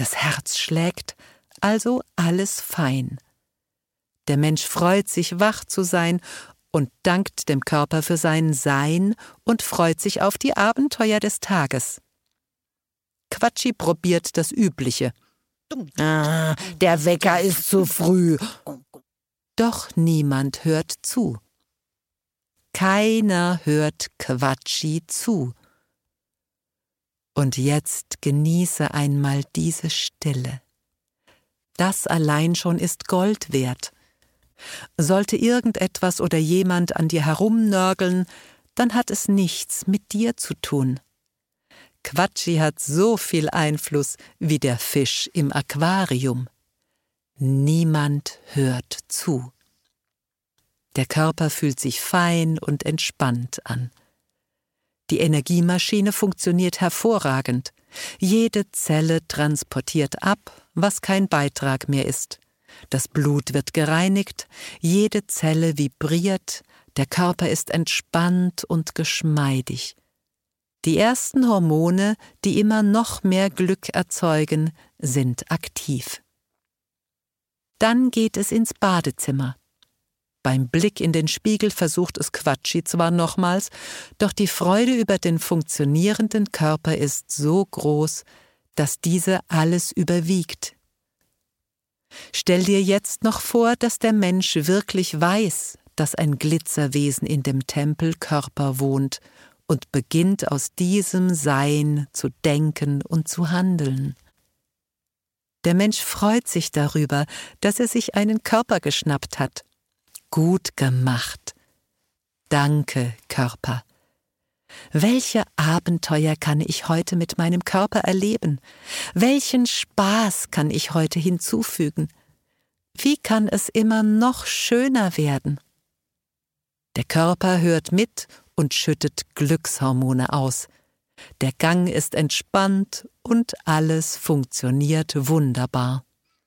Das Herz schlägt, also alles fein. Der Mensch freut sich, wach zu sein und dankt dem Körper für sein Sein und freut sich auf die Abenteuer des Tages. Quatschi probiert das Übliche. Der Wecker ist zu früh. Doch niemand hört zu. Keiner hört Quatschi zu. Und jetzt genieße einmal diese Stille. Das allein schon ist Gold wert. Sollte irgendetwas oder jemand an dir herumnörgeln, dann hat es nichts mit dir zu tun. Quatschi hat so viel Einfluss wie der Fisch im Aquarium. Niemand hört zu. Der Körper fühlt sich fein und entspannt an. Die Energiemaschine funktioniert hervorragend. Jede Zelle transportiert ab, was kein Beitrag mehr ist. Das Blut wird gereinigt, jede Zelle vibriert, der Körper ist entspannt und geschmeidig. Die ersten Hormone, die immer noch mehr Glück erzeugen, sind aktiv. Dann geht es ins Badezimmer. Beim Blick in den Spiegel versucht es Quatschi zwar nochmals, doch die Freude über den funktionierenden Körper ist so groß, dass diese alles überwiegt. Stell dir jetzt noch vor, dass der Mensch wirklich weiß, dass ein Glitzerwesen in dem Tempelkörper wohnt und beginnt aus diesem Sein zu denken und zu handeln. Der Mensch freut sich darüber, dass er sich einen Körper geschnappt hat. Gut gemacht. Danke, Körper. Welche Abenteuer kann ich heute mit meinem Körper erleben? Welchen Spaß kann ich heute hinzufügen? Wie kann es immer noch schöner werden? Der Körper hört mit und schüttet Glückshormone aus. Der Gang ist entspannt und alles funktioniert wunderbar.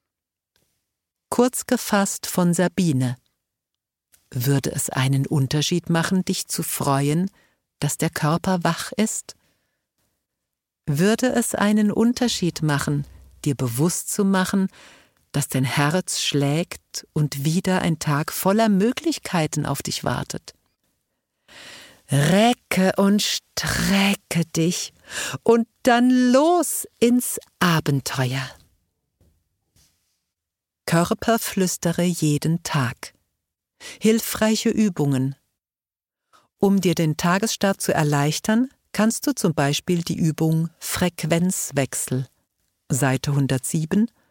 Kurz gefasst von Sabine. Würde es einen Unterschied machen, dich zu freuen, dass der Körper wach ist? Würde es einen Unterschied machen, dir bewusst zu machen, dass dein Herz schlägt und wieder ein Tag voller Möglichkeiten auf dich wartet? Recke und strecke dich und dann los ins Abenteuer. Körper flüstere jeden Tag. Hilfreiche Übungen. Um dir den Tagesstart zu erleichtern, kannst du zum Beispiel die Übung Frequenzwechsel, Seite 107,